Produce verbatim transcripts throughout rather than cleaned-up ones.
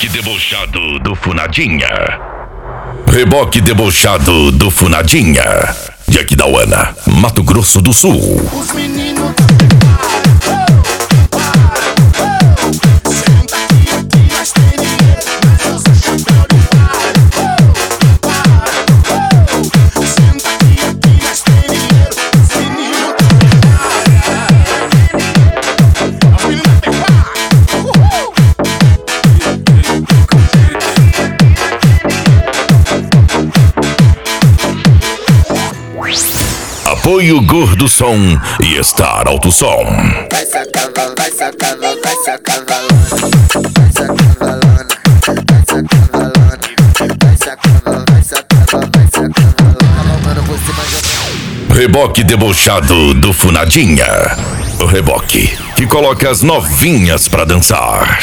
Reboque debochado do Funadinha. Reboque debochado do Funadinha. De Aquidauana, Mato Grosso do Sul. Os meninos Apoio Gordo Som e Star Alto Som. vai sacar, vai sacar, vai sacar valona, vai sacar valona, vai sacar valona, vai sacar, vai sacar, vai sacar valona. Mano, você mais Reboque debochado do Funadinha. O reboque que coloca as novinhas pra dançar.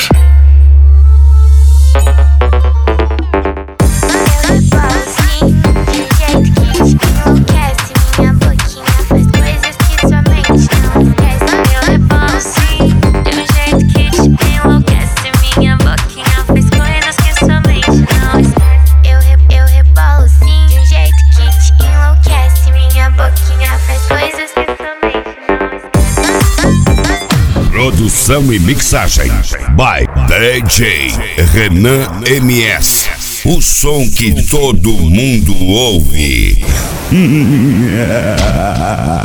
Produção e mixagem by D J Renan M S. O som que todo mundo ouve.